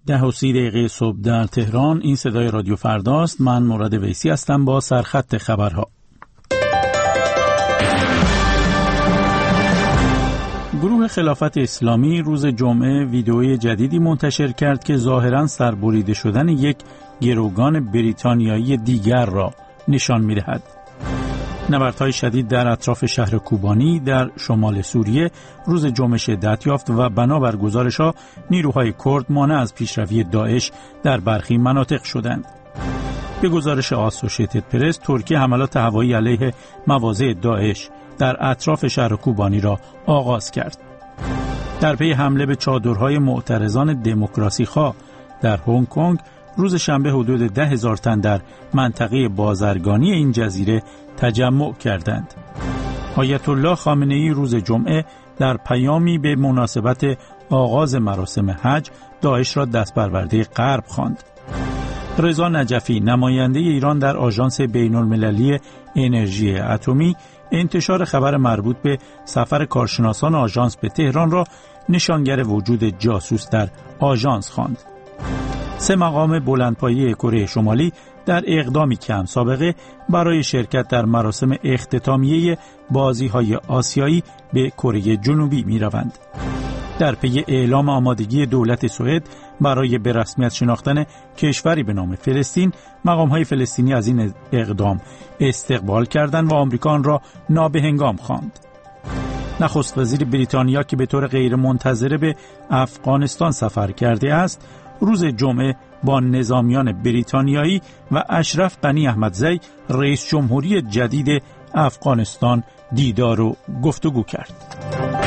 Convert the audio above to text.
10:30 صبح در تهران. این صدای رادیو فرداست. من مراد ویسی هستم با سرخط خبرها. گروه خلافت اسلامی روز جمعه ویدئوی جدیدی منتشر کرد که ظاهراً سربریده شدن یک گروگان بریتانیایی دیگر را نشان می‌دهد. نبردهای شدید در اطراف شهر کوبانی در شمال سوریه روز جمعه شدت یافت و بنابر گزارش‌ها نیروهای کرد مانع از پیشروی داعش در برخی مناطق شدند. به گزارش آسوشیتد پرس، ترکیه حملات هوایی علیه مواضع داعش در اطراف شهر کوبانی را آغاز کرد. در پی حمله به چادرهای معترضان دموکراسی خواه در هنگ کنگ روز شنبه حدود 10,000 تن در منطقه بازرگانی این جزیره تجمع کردند. آیت الله خامنه‌ای روز جمعه در پیامی به مناسبت آغاز مراسم حج داعش را دستپرورده غرب خواند. رضا نجفی نماینده ایران در آژانس بین‌المللی انرژی اتمی انتشار خبر مربوط به سفر کارشناسان آژانس به تهران را نشانگر وجود جاسوس در آژانس خواند. 3 مقام بلندپایه کره شمالی در اقدامی کم سابقه برای شرکت در مراسم اختتامیه بازی‌های آسیایی به کره جنوبی می‌روند. در پی اعلام آمادگی دولت سوئد برای به رسمیت شناختن کشوری به نام فلسطین، مقام‌های فلسطینی از این اقدام استقبال کردند و آمریکا آن را نابهنگام خواند. نخست وزیر بریتانیا که به طور غیرمنتظره به افغانستان سفر کرده است، روز جمعه با نظامیان بریتانیایی و اشرف غنی احمدزی رئیس جمهوری جدید افغانستان دیدار و گفتگو کرد.